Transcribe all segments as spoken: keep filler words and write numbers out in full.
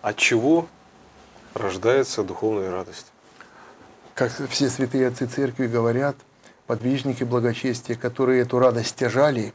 От чего рождается духовная радость? Как все святые отцы церкви говорят, подвижники благочестия, которые эту радость стяжали,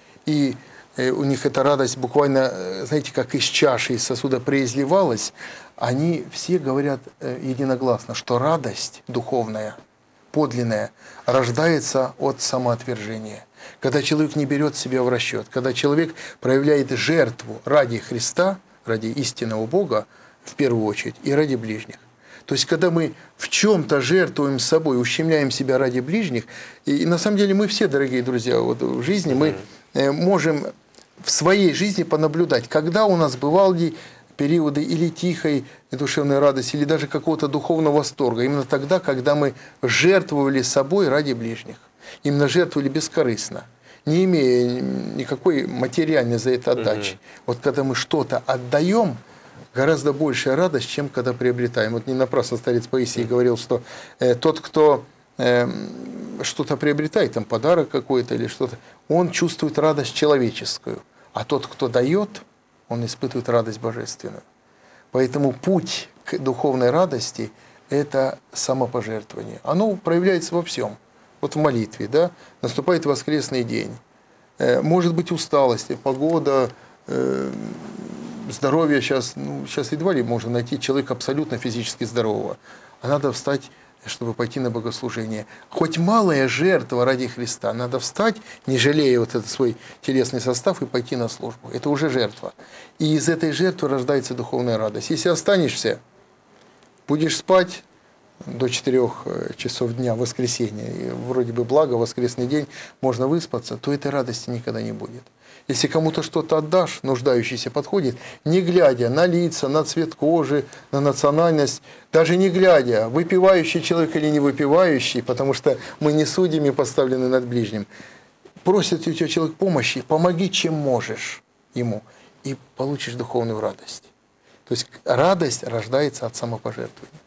и у них эта радость буквально, знаете, как из чаши, из сосуда преизливалась, они все говорят единогласно, что радость духовная, подлинная, рождается от самоотвержения. Когда человек не берет себя в расчет, когда человек проявляет жертву ради Христа, ради истинного Бога, в первую очередь, и ради ближних. То есть, когда мы в чем-то жертвуем собой, ущемляем себя ради ближних, и, и на самом деле мы все, дорогие друзья, вот в жизни мы э, можем в своей жизни понаблюдать, когда у нас бывали периоды или тихой душевной радости, или даже какого-то духовного восторга. Именно тогда, когда мы жертвовали собой ради ближних. Именно жертвовали бескорыстно, не имея никакой материальной за это отдачи. Угу. Вот когда мы что-то отдаем, гораздо большая радость, чем когда приобретаем. Вот не напрасно старец Паисий говорил, что э, тот, кто э, что-то приобретает, там подарок какой-то или что-то, он чувствует радость человеческую. А тот, кто дает, он испытывает радость божественную. Поэтому путь к духовной радости – это самопожертвование. Оно проявляется во всем. Вот в молитве, да, наступает воскресный день. Э, может быть усталость, погода, э, здоровье сейчас, ну, сейчас едва ли можно найти человека абсолютно физически здорового. А надо встать, чтобы пойти на богослужение. Хоть малая жертва ради Христа, надо встать, не жалея вот этот свой телесный состав, и пойти на службу. Это уже жертва. И из этой жертвы рождается духовная радость. Если останешься, будешь спать до четырёх часов дня в воскресенье, и вроде бы благо, воскресный день, можно выспаться, то этой радости никогда не будет. Если кому-то что-то отдашь, нуждающийся подходит, не глядя на лица, на цвет кожи, на национальность, даже не глядя, выпивающий человек или не выпивающий, потому что мы не судьями поставлены над ближним, просит у тебя человек помощи, помоги, чем можешь ему, и получишь духовную радость. То есть радость рождается от самопожертвования.